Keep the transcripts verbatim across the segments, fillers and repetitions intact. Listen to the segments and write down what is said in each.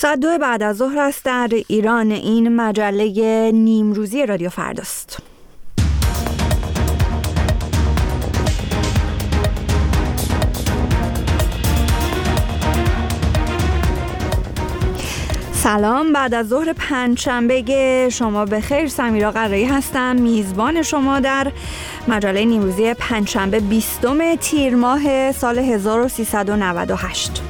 ساعت دو بعد از ظهر است در ایران. این مجله نیمروزی رادیو فرداست. سلام، بعد از ظهر پنجشنبه شما بخیر. سمیرا قرایی هستم، میزبان شما در مجله نیمروزی پنجشنبه بیستم تیر ماه سال هزار و سیصد و نود و هشت.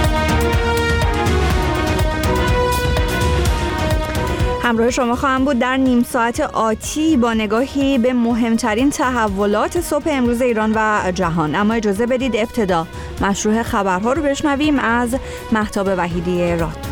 همراه شما خواهم بود در نیم ساعت آتی با نگاهی به مهمترین تحولات صبح امروز ایران و جهان. اما اجازه بدید ابتدا مشروع خبرها رو بشنویم از مهتاب وحیدی راد.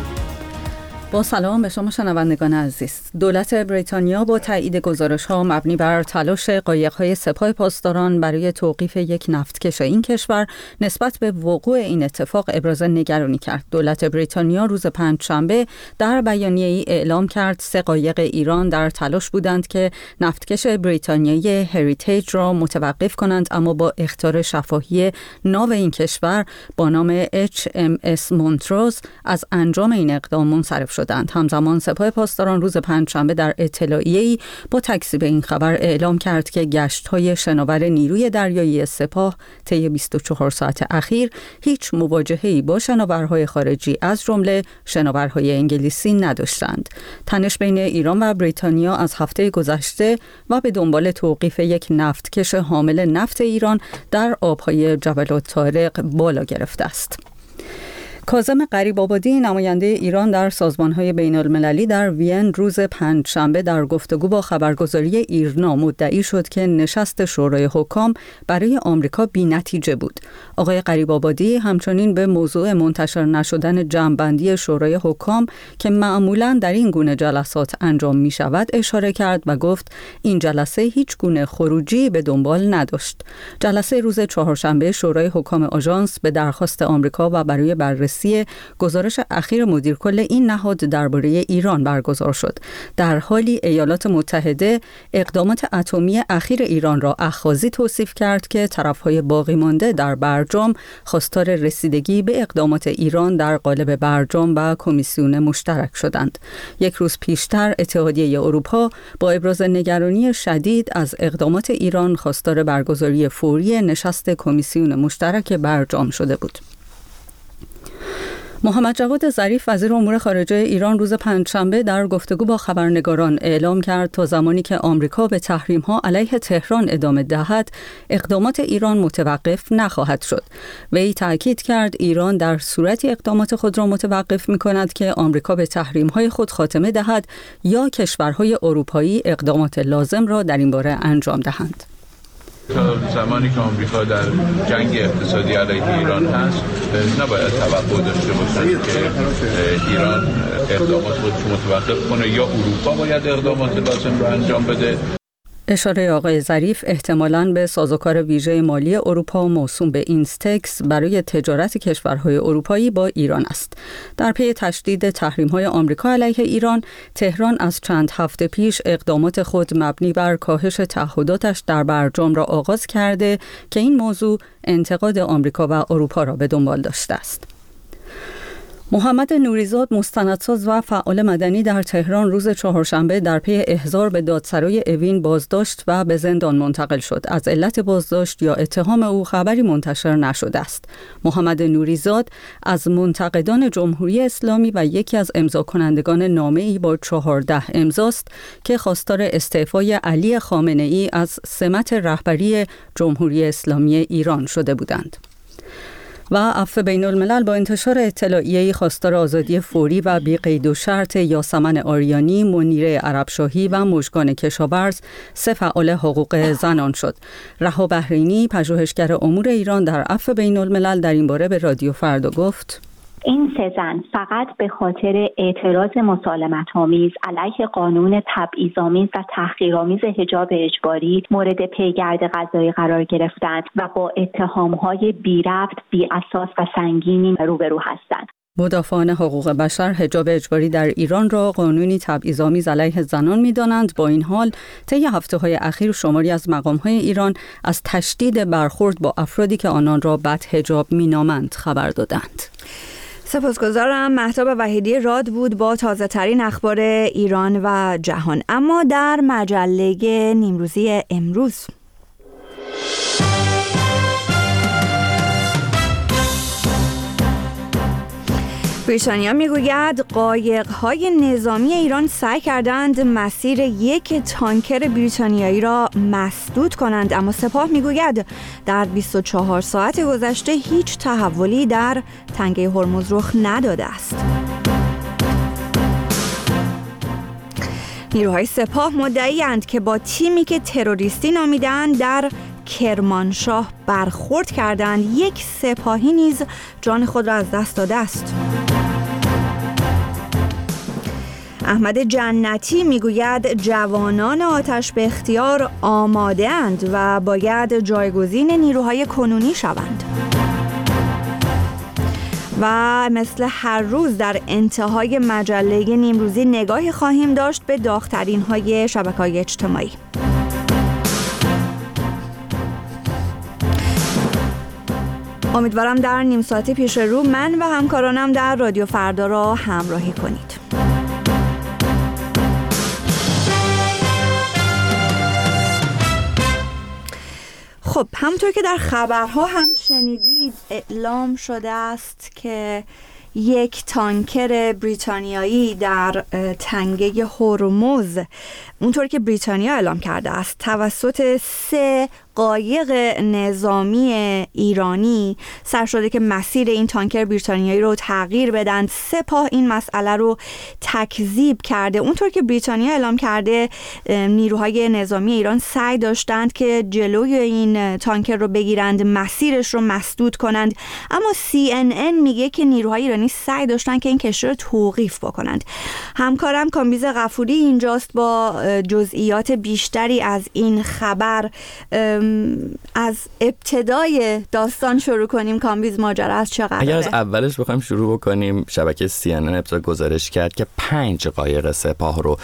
با سلام به شما شنوندگان عزیز. دولت بریتانیا با تایید گزارش‌ها مبنی بر تلاش قایق‌های سپاه پاسداران برای توقیف یک نفتکش این کشور نسبت به وقوع این اتفاق ابراز نگرانی کرد. دولت بریتانیا روز پنجشنبه در بیانیه‌ای اعلام کرد سه قایق ایران در تلاش بودند که نفتکش بریتانیایی هریتیج را متوقف کنند، اما با اخطار شفاهی ناو این کشور با نام اچ ام اس مونتروز از انجام این اقدام منصرف شدند. همزمان سپاه پاسداران روز پنجشنبه در اطلاعیه‌ای با تکذیب این خبر اعلام کرد که گشت‌های شناور نیروی دریایی سپاه طی بیست و چهار ساعت اخیر هیچ مواجهه‌ای با شناورهای خارجی از جمله شناورهای انگلیسی نداشتند. تنش بین ایران و بریتانیا از هفته گذشته و به دنبال توقیف یک نفتکش حامل نفت ایران در آب‌های جبل الطارق بالا گرفته است. کاظم غریب‌آبادی نماینده ایران در سازمان‌های بین‌المللی در وین روز پنجشنبه در گفتگو با خبرگزاری ایرنا مدعی شد که نشست شورای حکام برای آمریکا بی‌نتیجه بود. آقای غریب‌آبادی همچنین به موضوع منتشر نشدن جمع‌بندی شورای حکام که معمولاً در این گونه جلسات انجام می‌شود اشاره کرد و گفت این جلسه هیچ گونه خروجی به دنبال نداشت. جلسه روز چهارشنبه شورای حکام آژانس به درخواست آمریکا و برای بررسی گزارش اخیر مدیر کل این نهاد درباره ایران برگزار شد. در حالی ایالات متحده اقدامات اتمی اخیر ایران را اخاذی توصیف کرد که طرف‌های باقی مانده در برجام خواستار رسیدگی به اقدامات ایران در قالب برجام و کمیسیون مشترک شدند. یک روز پیشتر اتحادیه اروپا با ابراز نگرانی شدید از اقدامات ایران خواستار برگزاری فوری نشست کمیسیون مشترک برجام شده بود. محمد جواد ظریف وزیر امور خارجه ایران روز پنجشنبه در گفتگو با خبرنگاران اعلام کرد تا زمانی که آمریکا به تحریم‌ها علیه تهران ادامه دهد، اقدامات ایران متوقف نخواهد شد. وی تأکید کرد ایران در صورتی اقدامات خود را متوقف می‌کند که آمریکا به تحریم‌های خود خاتمه دهد یا کشورهای اروپایی اقدامات لازم را در این باره انجام دهند. تا زمانی که آمریکا در جنگ اقتصادی علیه ایران هست نباید توقع داشته باشند که ایران اقدامات خودش متوقف کنه یا اروپا باید اقدامات لازم را انجام بده. اشاره آقای ظریف احتمالاً به سازوکار ویژه مالی اروپا موسوم به اینستکس برای تجارت کشورهای اروپایی با ایران است. در پی تشدید تحریم‌های آمریکا علیه ایران، تهران از چند هفته پیش اقدامات خود مبنی بر کاهش تعهداتش در برجام را آغاز کرده که این موضوع انتقاد آمریکا و اروپا را به دنبال داشته است. محمد نوریزاد مستندساز و فعال مدنی در تهران روز چهارشنبه در پی احضار به دادسرای اوین بازداشت و به زندان منتقل شد. از علت بازداشت یا اتهام او خبری منتشر نشده است. محمد نوریزاد از منتقدان جمهوری اسلامی و یکی از امضا کنندگان نامه‌ای با چهارده امضاست که خواستار استعفای علی خامنه‌ای از سمت رهبری جمهوری اسلامی ایران شده بودند. و عفو بین الملل با انتشار اطلاعیه‌ای خواستار آزادی فوری و بی قید و شرط یاسمن آریانی، منیره عربشاهی و مژگان کشاورز، سه فعال حقوق زنان شد. رها بحرینی، پژوهشگر امور ایران در عفو بین الملل، در این باره به رادیو فردا گفت: این سه زن فقط به خاطر اعتراض مسالمت‌آمیز علیه قانون تبعیض‌آمیز و تحقیرآمیز حجاب اجباری مورد پیگرد قضایی قرار گرفتند و با اتهام‌های بی‌ربط، بی‌اساس و سنگینی روبرو هستند. مدافعان حقوق بشر حجاب اجباری در ایران را قانونی تبعیض‌آمیز علیه زنان می‌دانند. با این حال طی هفته‌های اخیر شماری از مقام‌های ایران از تشدید برخورد با افرادی که آنان را بدحجاب می‌نامند خبر دادند. سپاسگزارم. مهتاب وحیدی راد بود با تازه ترین اخبار ایران و جهان. اما در مجله نیمروزی امروز، بریتانیا میگوید قایق‌های نظامی ایران سعی کردند مسیر یک تانکر بریتانیایی را مسدود کنند، اما سپاه میگوید در بیست و چهار ساعت گذشته هیچ تحولی در تنگه هرمز رخ نداده است. نیروهای سپاه مدعی‌اند که با تیمی که تروریستی نامیدند در کرمانشاه برخورد کردند. یک سپاهی نیز جان خود را از دست داده است. احمد جنتی میگوید جوانان آتش به اختیار آماده اند و باید جایگزین نیروهای کنونی شوند. و مثل هر روز در انتهای مجله نیمروزی نگاهی خواهیم داشت به داغ‌ترین های شبکه‌های اجتماعی. امیدوارم در نیم ساعت پیش رو من و همکارانم در رادیو فردا را همراهی کنید. خب، همونطور که در خبرها هم شنیدید اعلام شده است که یک تانکر بریتانیایی در تنگه هرمز، اونطور که بریتانیا اعلام کرده است، توسط سه قایق نظامی ایرانی سر شده که مسیر این تانکر بریتانیایی رو تغییر بدن. سپاه این مسئله رو تکذیب کرده. اونطور که بریتانیا اعلام کرده نیروهای نظامی ایران سعی داشتند که جلوی این تانکر رو بگیرند، مسیرش رو مسدود کنند، اما سی ان ان میگه که نیروهای ایرانی سعی داشتند که این کشتی رو توقیف بکنند. همکارم کامبیز غفوری اینجاست با جزئیات بیشتری از این خبر. از ابتدای داستان شروع کنیم. کامبیز، ماجرا از چه قراره؟ اگر از اولش بخوایم شروع بکنیم، شبکه سی ان ان ابتدا گزارش کرد که پنج قایق سپاه رو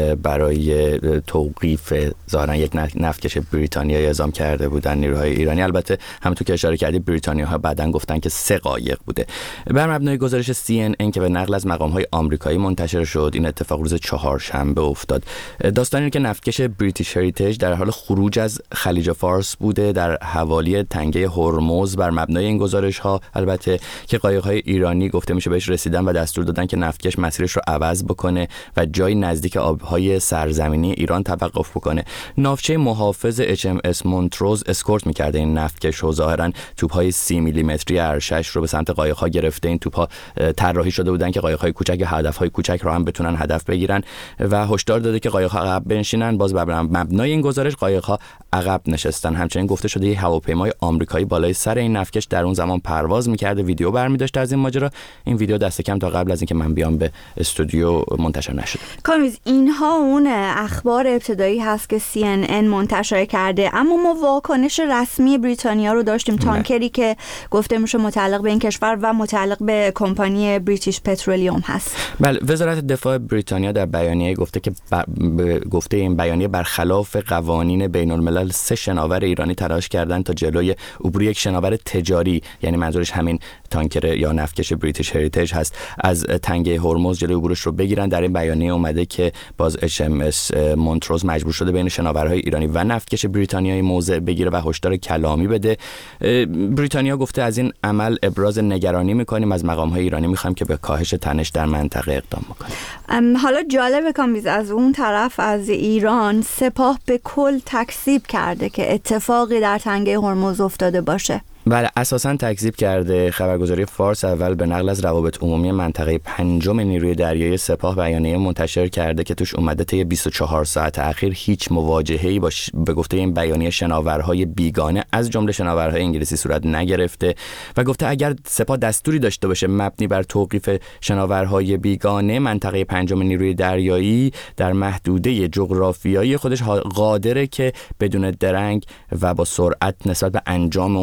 برای توقیف ظاهرا یک نفتکش بریتانیایی اعزام کرده بودن نیروهای ایرانی. البته همونطور که اشاره کردی بریتانیاها بعداً گفتن که سه قایق بوده. بر مبنای گزارش سی ان ان که به نقل از مقام‌های آمریکایی منتشر شد، این اتفاق روز چهارشنبه افتاد. داستان اینه که نفتکش بریتیش هریتیج در حال خروج از خلیج فارس بوده در حوالی تنگه هرمز. بر مبنای این گزارش ها البته که قایق‌های ایرانی گفته میشه بهش رسیدن و دستور دادن که نفتکش مسیرش رو عوض بکنه و جای نزدیک آبهای سرزمینی ایران توقف بکنه. ناوچه محافظ اچ ام اس مونتروز اسکورت می‌کرده این نفتکش و ظاهراً توپ‌های سی میلیمتری ارشش رو به سمت قایق‌ها گرفته. این توپ‌ها طراحی شده بودن که قایق‌های کوچک یا هدف‌های کوچک رو هم بتونن هدف بگیرن و هشدار داده که قایق‌ها عقب بنشینن. باز بر مبنای این گزارش قایق‌ها عقب نشستن. همچنین گفته شده یه هواپیمای آمریکایی بالای سر این نفتکش در اون زمان پرواز می‌کرده، ویدیو برمی داشت از این ماجرا. این ویدیو دست کم تا قبل از اینکه من بیام به استودیو منتشر نشد. کامیز، اینها اون اخبار ابتدایی هست که سی ان ان منتشر کرده، اما ما واکنش رسمی بریتانیا رو داشتیم. تانکری که گفته میشه متعلق به این کشور و متعلق به کمپانی بریتیش پترولیوم هست. بله، وزارت دفاع بریتانیا در بیانیه گفته که ب... گفته این بیانیه برخلاف قوانین بین‌الملل سه شناور ایرانی تلاش کردند تا جلوی عبور یک شناور تجاری، یعنی منظورش همین تانکر یا نفتکش بریتیش هریتیج هست، از تنگه هرمز جلوی عبورش رو بگیرن. در این بیانیه اومده که باز اچ ام اس مونتروز مجبور شده بین شناورهای ایرانی و نفتکش بریتانیایی موضع بگیره و هشدار کلامی بده. بریتانیا گفته از این عمل ابراز نگرانی می‌کنیم، از مقام‌های ایرانی می‌خوایم که به کاهش تنش در منطقه اقدام بکنه. حالا جالبه کامیز، از اون طرف از ایران سپاه به کل تکذیب کرده که اتفاقی در تنگه هرمز افتاده باشه. بله، اساساً تکذیب کرده. خبرگزاری فارس اول به نقل از روابط عمومی منطقه پنجم نیروی دریایی سپاه بیانیه منتشر کرده که توش اومده طی بیست و چهار ساعت اخیر هیچ مواجهه‌ای با ش... به گفته این بیانیه شناورهای بیگانه از جمله شناورهای انگلیسی صورت نگرفته و گفته اگر سپاه دستوری داشته باشه مبنی بر توقیف شناورهای بیگانه، منطقه پنجم نیروی دریایی در محدوده جغرافیایی خودش قادره که بدون درنگ و با سرعت نسبت به انجام اون اقدام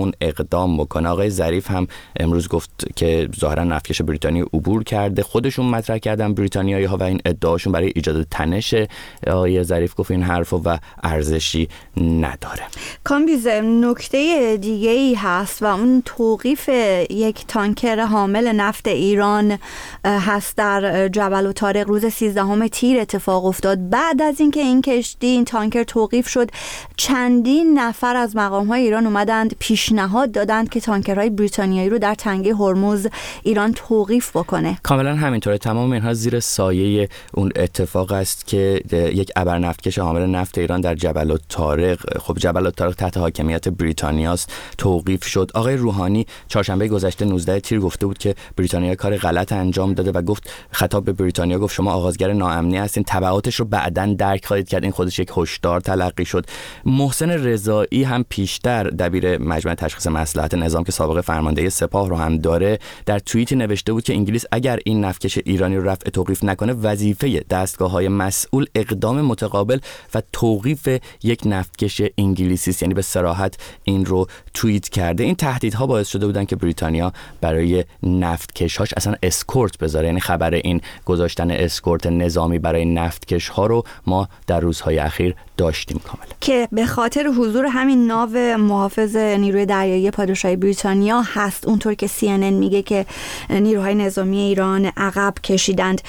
اقدام بکنه. آقای ظریف هم امروز گفت که ظاهرا نفتکش بریتانیا عبور کرده، خودشون مطرح کردن بریتانیایی‌ها و این ادعاشون برای ایجاد تنش. آقای ظریف گفت این حرفو و ارزشی نداره. کامبیز، نکته دیگه ای هست و اون توقیف یک تانکر حامل نفت ایران هست در جبل الطارق. روز سیزدهم تیر اتفاق افتاد. بعد از اینکه این کشتی این تانکر توقیف شد، چندین نفر از مقام‌های ایران اومدند پیشنهاد دادند که تانکرهای بریتانیایی رو در تنگه هرمز ایران توقیف بکنه. کاملا همینطوره. تمام اینها زیر سایه اون اتفاق است که یک ابرنفتکش حامل نفت ایران در جبل الطارق، خب جبل الطارق تحت حاکمیت بریتانیاست، توقیف شد. آقای روحانی چهارشنبه گذشته نوزدهم تیر گفته بود که بریتانیا کار غلط انجام داده و گفت، خطاب به بریتانیا گفت شما آغازگر ناامنی هستین، تبعاتش رو بعداً درک خواهید کرد. این خودش یک هشدار تلقی شد. محسن رضایی هم پیشتر دبیر مجمع تشخیص مصلحت نظام که سابقه فرمانده سپاه رو هم داره، در توییتی نوشته بود که انگلیس اگر این نفتکش ایرانی رو رفع توقیف نکنه، وظیفه دستگاه‌های مسئول اقدام متقابل و توقیف یک نفتکش انگلیسی است. یعنی به صراحت این رو توییت کرده. این تهدیدها باعث شده بودن که بریتانیا برای نفتکش‌هاش اصلا اسکورت بذاره. یعنی خبر این گذاشتن اسکورت نظامی برای نفتکش‌ها رو ما در روزهای اخیر داشتیم کاملا، که به خاطر حضور همین ناو محافظ نیروی دریایی پادشاهی بریتانیا هست. اونطور که سی ان ان میگه که نیروهای نظامی ایران عقب کشیدند.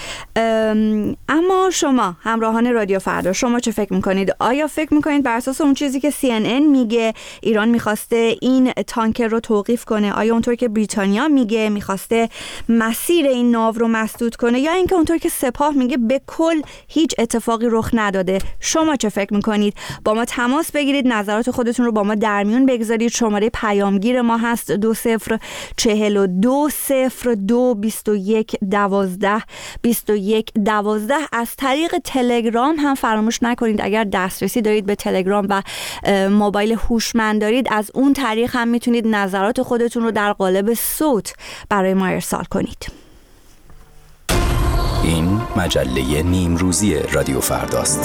اما شما همراهان رادیو فردا، شما چه فکر میکنید؟ آیا فکر میکنید بر اساس اون چیزی که سی ان ان میگه ایران میخواسته این تانکر رو توقیف کنه؟ آیا اونطور که بریتانیا میگه میخواسته مسیر این ناو رو مسدود کنه، یا اینکه اونطور که سپاه میگه به کل هیچ اتفاقی رخ نداده؟ شما چه فکر میکنید؟ با ما تماس بگیرید، نظرات خودتون رو با ما در میون بگذارید. شماره پیامگیر ما هست دو صفر چهل و دو صفر دو بیست و یک دوازده بیست و یک دوازده. از طریق تلگرام هم فراموش نکنید، اگر دسترسی دارید به تلگرام و موبایل هوشمند دارید، از اون طریق هم میتونید نظرات خودتون رو در قالب صوت برای ما ارسال کنید. این مجله نیمروزی رادیو فرداست.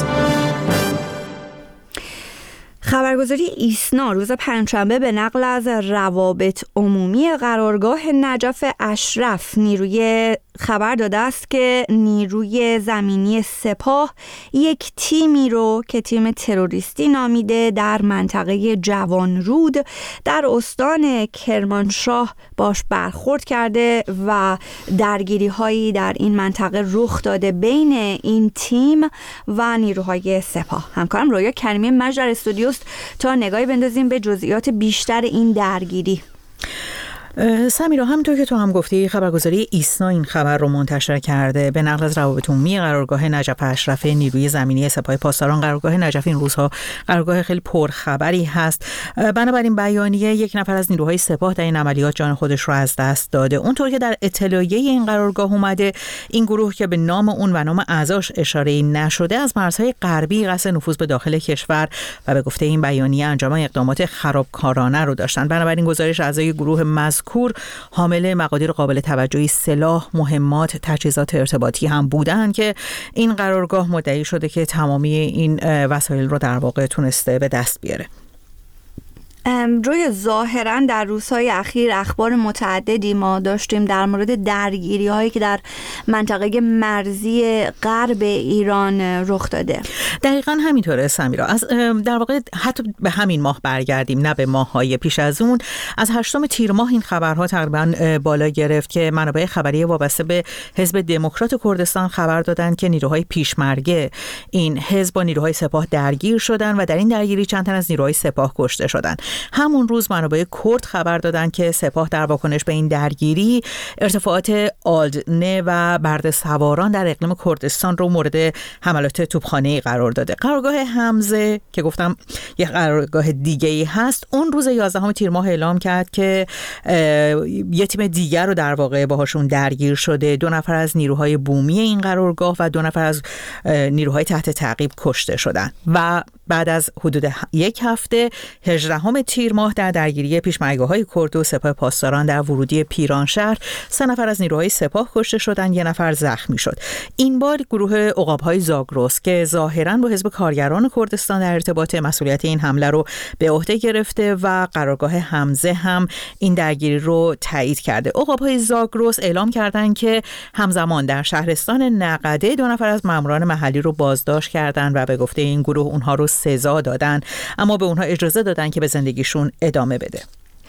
خبرگزاری ایسنا روز پنجشنبه به نقل از روابط عمومی قرارگاه نجف اشرف نیروی خبر داده است که نیروی زمینی سپاه یک تیمی رو که تیم تروریستی نامیده در منطقه جوانرود در استان کرمانشاه باش برخورد کرده و درگیری هایی در این منطقه رخ داده بین این تیم و نیروهای سپاه. همکارم رویا کریمی مجد در استودیوست تا نگاهی بندازیم به جزئیات بیشتر این درگیری. سمیرا، همونطور که تو هم گفتی، خبرگزاری ایسنا این خبر رو منتشر کرده. به نقل از روابط عمومی قرارگاه نجف اشرف نیروی زمینی سپاه پاسداران، قرارگاه نجف این روزها قرارگاه خیلی پرخبری هست. بنابراین بیانیه یک نفر از نیروهای سپاه در این عملیات جان خودش رو از دست داده. اونطور که در اطلاعیه این قرارگاه اومده، این گروه که به نام اون و نام اعضاش اشاره نشده، از مرزهای غربی قصد نفوذ به داخل کشور و به گفته این بیانیه انجام اقدامات خرابکارانه رو داشتن. بنابراین گزارش اعضای گروه مذکور حامل مقادیر قابل توجهی سلاح، مهمات، تجهیزات ارتباطی هم بودن که این قرارگاه مدعی شده که تمامی این وسایل رو در واقع تونسته به دست بیاره. روی ظاهرا در روزهای اخیر اخبار متعددی ما داشتیم در مورد درگیری هایی که در منطقه مرزی غرب ایران رخ داده. دقیقاً همینطوره سمیرا. از در واقع حتی به همین ماه برگردیم، نه به ماه‌های پیش از اون. از هشتم تیر ماه این خبرها تقریباً بالا گرفت که منابع خبری وابسته به حزب دموکرات کردستان خبر دادند که نیروهای پیشمرگه این حزب با نیروهای سپاه درگیر شدن و در این درگیری چند تن از نیروهای سپاه کشته شدند. همون روز منابع کرد خبر دادن که سپاه در واکنش به این درگیری ارتفاعات آلدنه و برده‌سواران در اقلیم کردستان رو مورد حملات توپخانه‌ای قرار داده. قرارگاه حمزه که گفتم یک قرارگاه دیگه‌ای هست، اون روز یازدهم تیر ماه اعلام کرد که یه تیم دیگر رو در واقع باهاشون درگیر شده. دو نفر از نیروهای بومی این قرارگاه و دو نفر از نیروهای تحت تعقیب کشته شدن و بعد از حدود یک هفته هجدهم هشتم تیر ماه در درگیری پیشمرگاه‌های کرد و سپاه پاسداران در ورودی پیرانشهر سه نفر از نیروهای سپاه کشته شدند، یک نفر زخمی شد. این بار گروه عقاب‌های زاگرس که ظاهراً با حزب کارگران کردستان در ارتباط، مسئولیت این حمله رو به عهده گرفته و قرارگاه حمزه هم این درگیری رو تایید کرده. عقاب‌های زاگرس اعلام کردند که همزمان در شهرستان نقده دو نفر از ماموران محلی رو بازداشت کردند و به گفته این گروه اونها رو سزا دادن، اما به اونها اجازه دادن که به زندگیشون ادامه بده.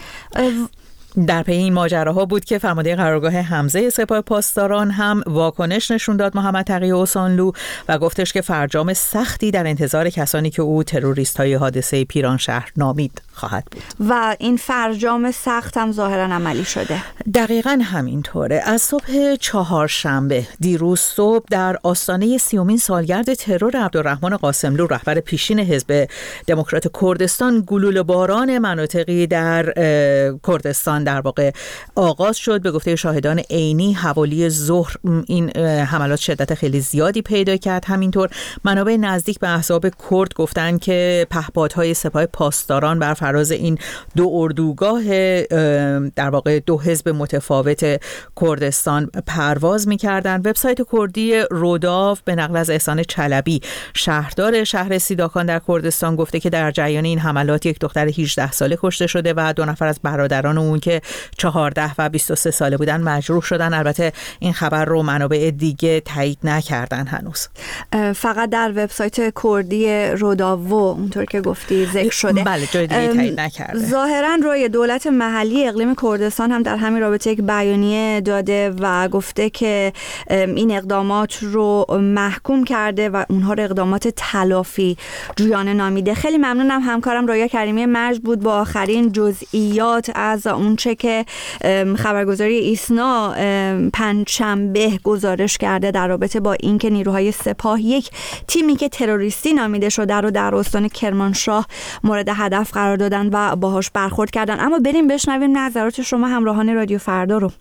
در پی این ماجراها بود که فرمانده قرارگاه حمزه سپاه پاسداران هم واکنش نشون داد، محمد تقی اوسانلو، و گفتش که فرجام سختی در انتظار کسانی که او تروریست‌های حادثه پیرانشهر نامید خواهد بود. و این فرجام سخت هم ظاهراً عملی شده. دقیقاً همینطوره. از صبح چهارشنبه دیروز صبح در آستانه سیومین سالگرد ترور عبدالرحمن قاسملو رهبر پیشین حزب دموکرات کردستان گلوله باران مناطقی در کردستان در واقع آغاز شد. به گفته شاهدان عینی حوالی ظهر این حملات شدت خیلی زیادی پیدا کرد. همینطور منابع نزدیک به احزاب کرد گفتن که پهپادهای سپاه پاسداران بر فراز این دو اردوگاه در واقع دو حزب متفاوت کردستان پرواز می‌کردند. وبسایت کردی روداو به نقل از احسان چلبی شهردار شهر سیداکان در کردستان گفته که در جریان این حملات یک دختر هجده ساله کشته شده و دو نفر از برادران اون که چهارده و بیست و سه ساله بودن مجروح شدن. البته این خبر رو منابع دیگه تایید نکردن هنوز. فقط در وبسایت کردی روداو اونطور که گفتی ذکر شده. بله، جای دیگه تایید نکرده. ظاهراً روی دولت محلی اقلیم کردستان هم در همین رابطه یک بیانیه داده و گفته که این اقدامات رو محکوم کرده و اونها رو اقدامات تلافی جویانه نامیده. خیلی ممنونم. همکارم رویا کریمی مرج بود با آخرین جزئیات از اونچه که خبرگزاری ایسنا پنجشنبه گزارش کرده در رابطه با اینکه نیروهای سپاه یک تیمی که تروریستی نامیده شده رو در استان کرمانشاه مورد هدف قرار دادن و باهاش برخورد کردن. اما بریم بشنویم نظرات شما همراهان رادیو فردا رو.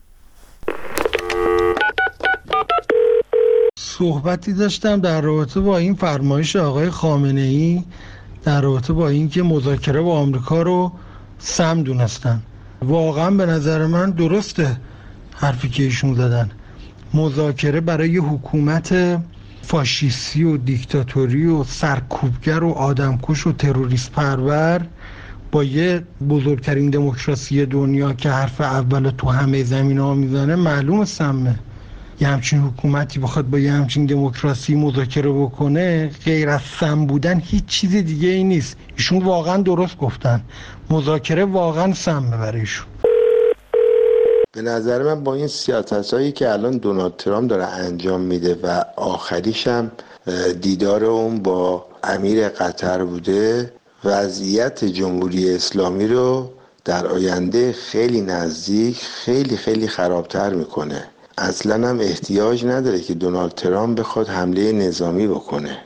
صحبتی داشتم در رابطه با این فرمایش آقای خامنه‌ای در رابطه با اینکه مذاکره با آمریکا رو سم دونستن. واقعا به نظر من درسته حرفی که ایشون زدن. مذاکره برای حکومت فاشیستی و دیکتاتوری و سرکوبگر و آدمکش و تروریست پرور با یه بزرگترین دموکراسی دنیا که حرف اول تو همه زمین ها میزنه معلوم سمه. یه همچین حکومتی بخواد با یه همچین دموکراسی مذاکره بکنه، غیر از سم بودن هیچ چیز دیگه ای نیست. ایشون واقعا درست گفتن، مذاکره واقعا سمه برای ایشون. به نظر من با این سیاستایی که الان دونالد ترامپ داره انجام میده و آخریش هم دیدار اون با امیر قطر بوده، وضعیت جمهوری اسلامی رو در آینده خیلی نزدیک خیلی خیلی خرابتر میکنه. اصلا هم احتیاج نداره که دونالد ترامپ بخواد حمله نظامی بکنه.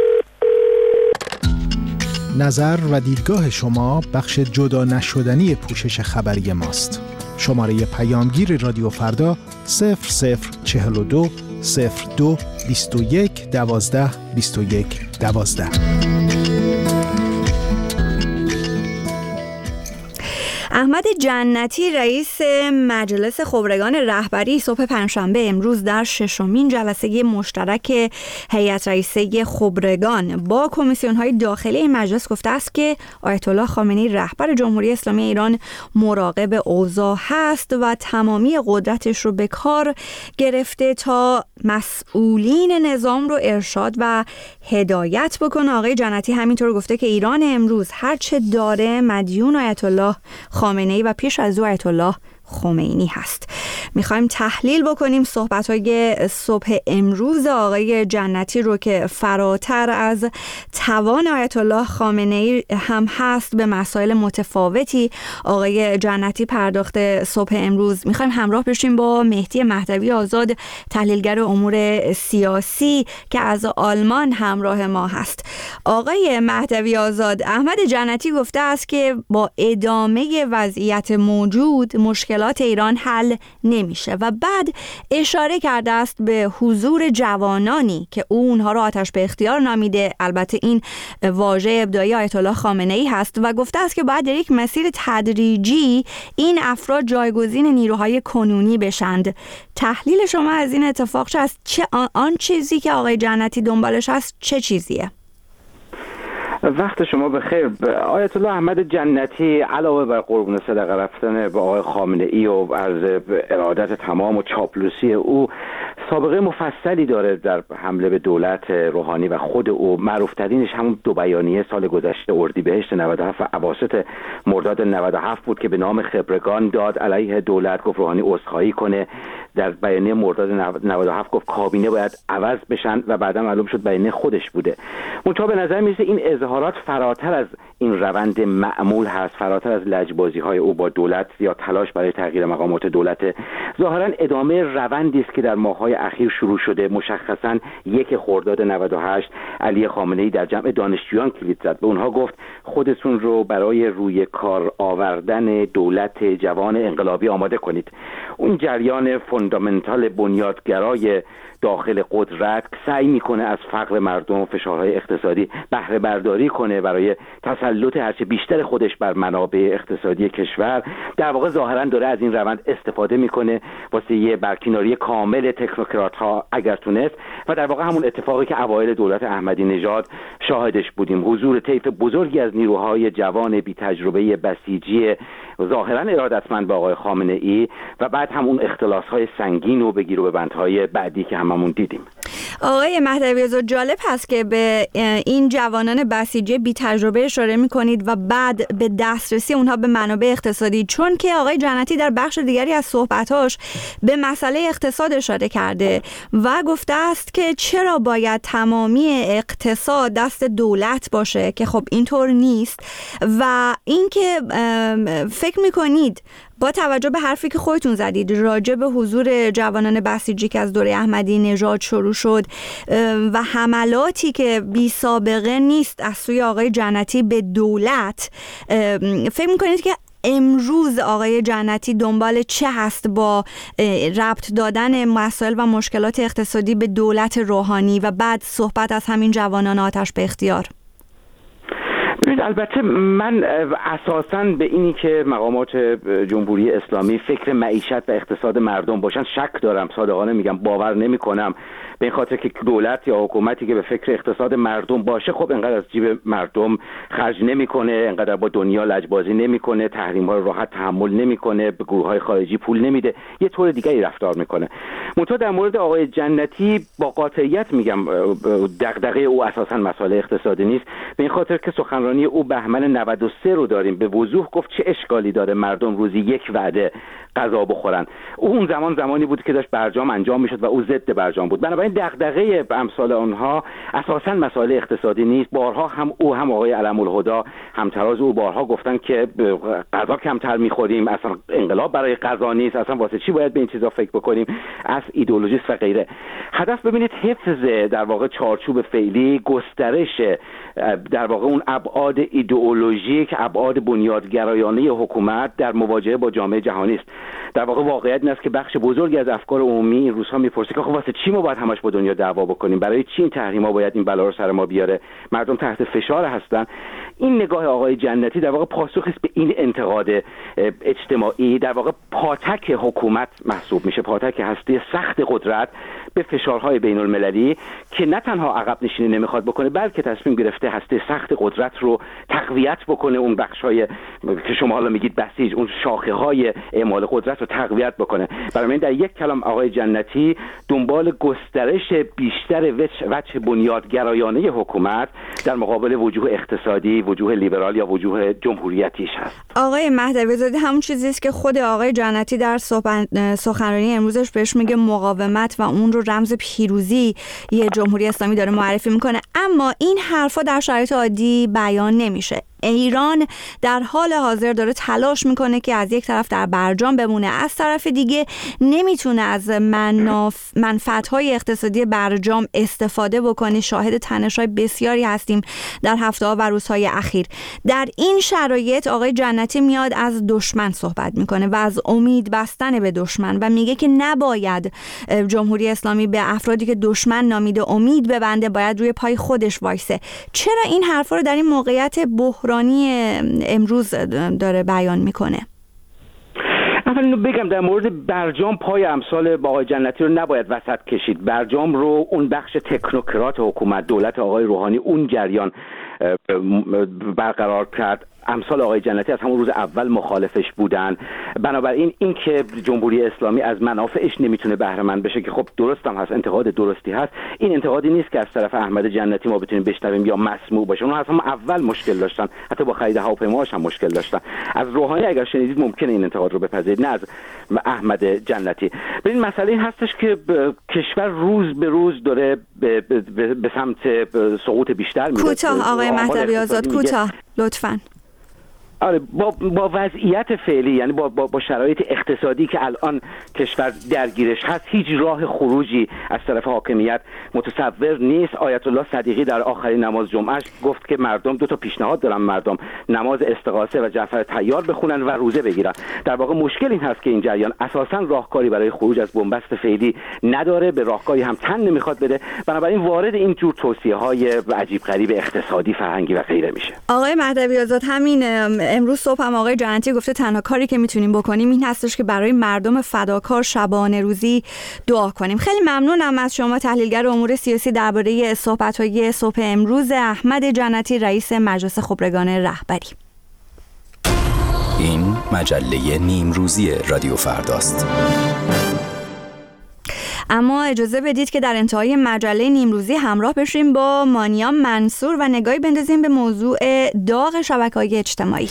نظر و دیدگاه شما بخش جدا نشدنی پوشش خبری ماست. شماره پیامگیر رادیو فردا صفر صفر چهل و دو صفر دو بیست و یک دوازده بیست و یک دوازده. احمد جنتی رئیس مجلس خبرگان رهبری صبح پنجشنبه امروز در ششمین جلسه مشترک هیئت رئیسه خبرگان با کمیسیون‌های داخلی این مجلس گفته است که آیت الله خامنه‌ای رهبر جمهوری اسلامی ایران مراقب اوضاع هست و تمامی قدرتش رو به کار گرفته تا مسئولین نظام رو ارشاد و هدایت بکنه. آقای جنتی همینطور گفته که ایران امروز هرچه داره مدیون آیت الله خامنه‌ای و پیش از او آیت الله خمینی هست. میخوایم تحلیل بکنیم صحبت‌های صبح امروز آقای جنتی رو که فراتر از توان آیت الله خامنه‌ای هم هست به مسائل متفاوتی آقای جنتی پرداخته صبح امروز. میخوایم همراه بشیم با مهدی مهدوی آزاد تحلیلگر امور سیاسی که از آلمان همراه ما هست. آقای مهدوی آزاد، احمد جنتی گفته است که با ادامه وضعیت موجود مشکل مشکلات ایران حل نمیشه و بعد اشاره کرده است به حضور جوانانی که او اونها رو آتش به اختیار نامیده. البته این واژه ابداعی آیت الله خامنه ای هست و گفته است که باید در یک مسیر تدریجی این افراد جایگزین نیروهای کنونی بشند. تحلیل شما از این اتفاق چه است؟ چه آن چیزی که آقای جنتی دنبالش هست چه چیزیه؟ وقت شما بخیر. آیت الله احمد جنتی علاوه بر قربون صدقه رفتن به آقای خامنه ای و عرض ارادت تمام و چاپلوسی او، سابقه مفصلی داره در حمله به دولت روحانی و خود او. معروف ترینش همون دو بیانیه سال گذشته اردیبهشت نود و هفت و اواسط مرداد نود و هفت بود که به نام خبرگان داد علیه دولت، گفت روحانی عذرخواهی کنه. در بیانیه مرداد نود و هفت گفت کابینه باید عوض بشن و بعدا معلوم شد بیانیه خودش بوده. منتها به نظر میرسه این اظهارات فراتر از این روند معمول هست، فراتر از لجبازی های او با دولت یا تلاش برای تغییر مقامات دولت. ظاهرا ادامه روندی است که در ماه‌های اخیر شروع شده. مشخصا یک خرداد نود و هشت علی خامنه‌ای در جمع دانشجویان کلید زد، به اونها گفت خودتون رو برای روی کار آوردن دولت جوان انقلابی آماده کنید. اون جریان فوندامنتال بنیادگرای داخل قدرت سعی میکنه از فقر مردم و فشارهای اقتصادی بهره برداری کنه برای تسلط هرچه بیشتر خودش بر منابع اقتصادی کشور. در واقع ظاهرا داره از این روند استفاده میکنه واسه یه برکناری کامل تکنوکرات ها اگر تونست، و در واقع همون اتفاقی که اوایل دولت احمدی نژاد شاهدش بودیم، حضور طیف بزرگی از نیروهای جوان بی تجربه بسیجی ظاهرا ارادتمند به آقای خامنه ای و بعد همون اختلاس‌های سنگین و بگیر و ببندهای بعدی که هممون دیدیم. آقای مهدوی زاده، جالب هست که به این جوانان بسیجی بی تجربه اشاره می‌کنید و بعد به دسترسی اونها به منابع اقتصادی، چون که آقای جنتی در بخش دیگری از صحبتاش به مسئله اقتصاد اشاره کرده و گفته است که چرا باید تمامی اقتصاد دست دولت باشه که خب اینطور نیست. و اینکه فکر می‌کنید با توجه به حرفی که خودتون زدید راجع به حضور جوانان بسیجی که از دوره احمدی نژاد شروع شد و حملاتی که بی سابقه نیست از سوی آقای جنتی به دولت، فکر میکنید که امروز آقای جنتی دنبال چه هست با ربط دادن مسائل و مشکلات اقتصادی به دولت روحانی و بعد صحبت از همین جوانان آتش به اختیار؟ البته من اساساً به اینی که مقامات جمهوری اسلامی فکر معیشت و اقتصاد مردم باشن شک دارم. صادقانه میگم باور نمی کنم، به این خاطر که دولت یا حکومتی که به فکر اقتصاد مردم باشه خب اینقدر از جیب مردم خرج نمیکنه، اینقدر با دنیا لجبازی نمیکنه، تحریم ها رو راحت تحمل نمیکنه، به گروه های خارجی پول نمیده، یه طور دیگری رفتار میکنه. منتها در مورد آقای جنتی با قاطعیت میگم دغدغه او اساساً مسائل اقتصادی نیست، به این خاطر که سخنرانی او بهمن نود و سه رو داریم، به وضوح گفت چه اشکالی داره مردم روزی یک وعده غذا بخورن. او اون زمان زمانی بود که داشت برجام انجام میشد و او ضد برجام بود. بنابراین دغدغه امثال اونها اساساً مسائل اقتصادی نیست. بارها هم او هم آقای علم الهدی همتراز او بارها گفتن که غذا کمتر میخوریم، اصلا انقلاب برای غذا نیست، اصلا واسه چی باید به این چیزا فکر بکنیم، از ایدئولوژیست و غیره. هدف ببینید حفظ در واقع چارچوب فعلی، گسترش در واقع اون ابعاد ایدئولوژیک، ابعاد بنیادگرایانه حکومت در مواجهه با جامعه جهانی است. در واقع واقعیت این است که بخش بزرگی از افکار عمومی این روزها میپرسه که خب واسه چی ما باید همش با دنیا دعوا بکنیم، برای چی این تحریم‌ها باید این بلا رو سر ما بیاره، مردم تحت فشار هستن. این نگاه آقای جنتی در واقع پاسخی است به این انتقاد اجتماعی، در واقع پاتک حکومت محسوب میشه، پاتک هستی سخت قدرت به فشارهای بین المللی که نه تنها عقب نشینی نمیخواد بکنه بلکه تصمیم گرفته هستی سخت قدرت رو تقویت بکنه، اون بخشای که شما حالا میگید بسیج، اون شاخه‌های اعمال قدرت رو تقویت بکنه. برای من در یک کلام آقای جنتی دنبال گسترش بیشتر وجه بنیادگرایانه حکومت در مقابل وجوه اقتصادی، وجوه لیبرال یا وجوه جمهوریتیش هست. آقای مهدوی زاده، همون چیزی است که خود آقای جنتی در سخنرانی امروزش بهش میگه مقاومت و اون رو رمز پیروزی یه جمهوری اسلامی داره معرفی میکنه. اما این حرفا در شرایط عادی بیان نمیشه. ایران در حال حاضر داره تلاش میکنه که از یک طرف در برجام بمونه، از طرف دیگه نمیتونه از مناف... منفعت‌های اقتصادی برجام استفاده بکنه. شاهد تنش‌های بسیاری هستیم در هفته‌ها و روزهای اخیر. در این شرایط آقای جنتی میاد از دشمن صحبت میکنه و از امید بستن به دشمن و میگه که نباید جمهوری اسلامی به افرادی که دشمن نامیده امید ببنده، باید روی پای خودش وایسه. چرا این حرفا رو در این موقعیت بحرانی امروز داره بیان میکنه؟ اول اینو بگم در مورد برجام پای امثال آقای جنتی رو نباید وسط کشید. برجام رو اون بخش تکنوکرات حکومت دولت آقای روحانی اون جریان برقرار کرد. امثال آقای جنتی از همون روز اول مخالفش بودن. بنابراین این که جمهوری اسلامی از منافعش نمیتونه بهره مند بشه که خب درست هم هست، انتقاد درستی هست، این انتقادی نیست که از طرف احمد جنتی ما بتونیم بشنویم یا مسموع باشه. اونها از همون اول مشکل داشتن، حتی با خرید هواپیماهاش هم مشکل داشتن. از روحانی اگر شنیدید ممکنه این انتقاد رو بپذیرید، نه از احمد جنتی. ببین مسئله این هستش که کشور روز به روز داره به, به, به سمت سقوط بیشتر میره. کوتاه آقای مهدوی آزاد، کوتاه لطفاً. آره با با وضعیت فعلی، یعنی با, با با شرایط اقتصادی که الان کشور درگیرش هست، هیچ راه خروجی از طرف حاکمیت متصور نیست. آیت الله صدیقی در آخرین نماز جمعهش گفت که مردم دو تا پیشنهاد دارن، مردم نماز استغاثه و جعفر طیار بخونن و روزه بگیرن. در واقع مشکل این هست که این جریان اساساً راهکاری برای خروج از بنبست فعلی نداره، به راهکاری هم تن نمیخواد بده، بنابراین وارد این جور توصیه‌های عجیب غریب اقتصادی، فرهنگی و غیره میشه. آقای مهدوی آزاد، همین امروز صبح هم آقای جنتی گفته تنها کاری که میتونیم بکنیم این هستش که برای مردم فداکار شبانه روزی دعا کنیم. خیلی ممنونم از شما تحلیلگر امور سیاسی درباره صحبت‌های صبح امروز احمد جنتی، رئیس مجلس خبرگان رهبری. این مجله نیمروزی رادیو فرداست. اما اجازه بدید که در انتهای مجله نیمروزی همراه بشیم با مانیا منصور و نگاهی بندازیم به موضوع داغ شبکه‌های اجتماعی.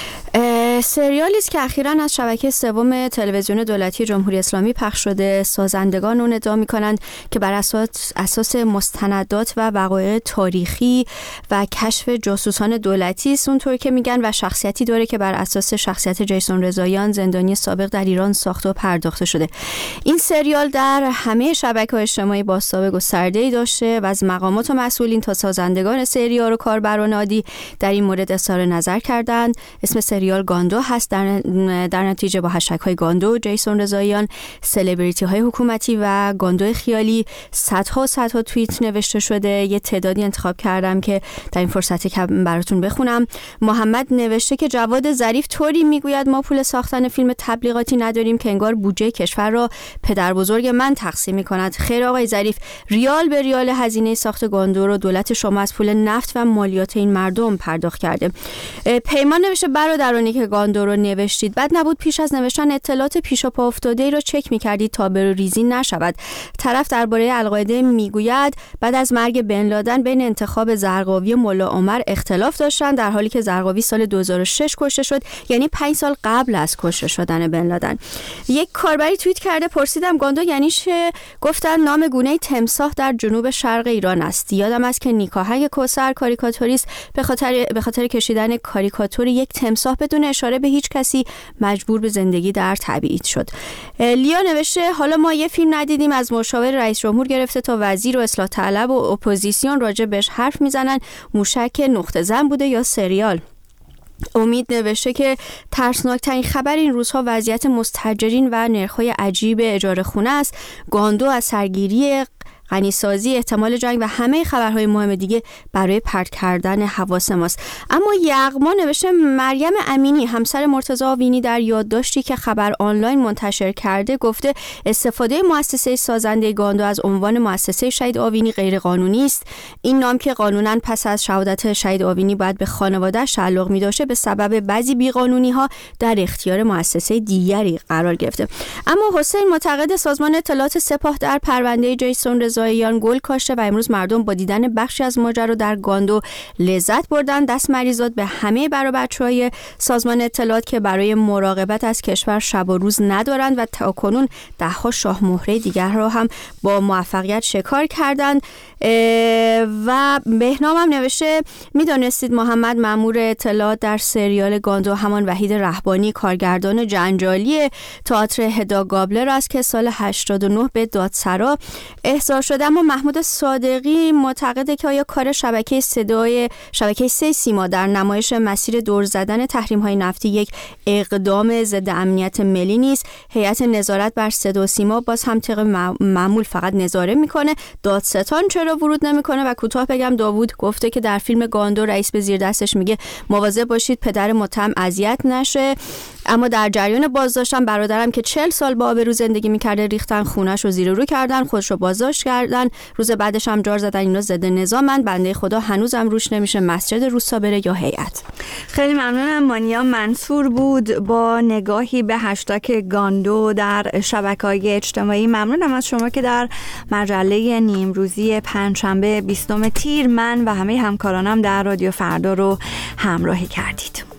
سریالی است که اخیراً از شبکه سوم تلویزیون دولتی جمهوری اسلامی پخش شده. سازندگان اون ادعا می‌کنند که بر اساس اساس مستندات و وقایع تاریخی و کشف جاسوسان دولتی است، اونطور که میگن، و شخصیتی داره که بر اساس شخصیت جیسون رضاییان، زندانی سابق در ایران ساخته و پرداخته شده. این سریال در همه شبکه‌های اجتماعی بازتاب گسترده‌ای داشته و از مقامات و مسئولین تا سازندگان سریال و کاربران عادی در این مورد اظهار نظر کردند. اسم سریال گاندو هست. در, در نتیجه با هشتگ‌های گاندو، جیسون رضاییان، سلبریتی‌های حکومتی و گاندو خیالی صدها صدها توییت نوشته شده. یه تعدادی انتخاب کردم که در این فرصتی که براتون بخونم. محمد نوشته که جواد ظریف طوری میگوید ما پول ساختن فیلم تبلیغاتی نداریم که انگار بودجه کشور را پدر بزرگ من تقسیم می‌کند. خیر آقای ظریف، ریال به ریال هزینه ساخت گاندو رو دولت شما از پول نفت و مالیات این مردم پرداخت کرده. پیمان نوشته برادرانی که گاندو رو نوشتید، بعد نبود پیش از نوشتن اطلاعات پیش پا افتاده ای رو چک می‌کردید تا بر ریزی نشود. طرف درباره القاعده میگوید بعد از مرگ بن لادن بین انتخاب زرقاوی و ملا عمر اختلاف داشتن، در حالی که زرقاوی سال دو هزار و شش کشته شد، یعنی پنج سال قبل از کشته شدن بن لادن. یک کاربری توییت کرده، پرسیدم گاندو یعنی چه؟ گفتن نام گونه تمساح در جنوب شرق ایران است. یادم است که نیکاهنگ کوثر کاریکاتوریست به خاطر به خاطر کشیدن کاریکاتور یک تمساح بدون اشاره به هیچ کسی مجبور به زندگی در تبعید شد. لیا نوشته حالا ما یه فیلم ندیدیم از مشاور رئیس جمهور گرفته تا وزیر و اصلاح طلب و اپوزیسیون راجع بهش حرف میزنن، موشک نقطه زن بوده یا سریال. امید نوشته که ترسناکترین خبر این روزها وضعیت مستاجرین و نرخ‌های عجیب اجاره خونه است. گاندو از سرگیری غنیسازی، احتمال جنگ و همه خبرهای مهم دیگه برای پرت کردن حواس ماست. اما یغما نوشته مریم امینی همسر مرتضی آوینی در یادداشتی که خبر آنلاین منتشر کرده گفته استفاده مؤسسه سازنده گاندو از عنوان مؤسسه شهید آوینی غیر قانونی است. این نام که قانونا پس از شهادت شهید آوینی باید به خانواده تعلق می داشته، به سبب بعضی بیقانونی ها در اختیار مؤسسه دیگری قرار گرفته. اما حسین معتقد سازمان اطلاعات سپاه در پرونده جیسون فضائیان گل کاشته و امروز مردم با دیدن بخشی از ماجرا در گاندو لذت بردن. دست مریضات به همه برا بچه‌های سازمان اطلاعات که برای مراقبت از کشور شب و روز ندارند و تاکنون ده‌ها شاه مهره دیگر را هم با موفقیت شکار کردند. و بهنام هم نوشته میدانستید محمد مأمور اطلاعات در سریال گاندو همان وحید رهبانی کارگردان جنجالی تئاتر هدا گابلر است که سال هشتاد و نه به دادسرا احضار شده. اما محمود صادقی معتقده که آیا کار شبکه صدای شبکه سه سیما در نمایش مسیر دور زدن تحریم‌های نفتی یک اقدام ضد امنیت ملی نیست؟ هیئت نظارت بر صدا و سیما باز هم طبق معمول فقط نظاره میکنه، دادستان چرا ورود نمیکنه؟ و کوتاه بگم داوود گفته که در فیلم گاندو رئیس به زیر دستش میگه مواظب باشید پدر متهم اذیت نشه، اما در جریان بازداشتن برادرم که چهل سال با آبرو زندگی میکرده ریختن خونش رو زیر رو کردن، خودش رو بازداشت کردن، روز بعدش هم جار زدن اینا ضد نظامن، بنده خدا هنوزم روش نمیشه مسجد روستا بره یا هیئت. خیلی ممنونم. مانیا منصور بود با نگاهی به هشتگ گاندو در شبکه‌های اجتماعی. ممنونم از شما که در مجله نیمروزی پنجشنبه بیستم تیر من و همه همکارانم در رادیو فردا رو همراهی کردید.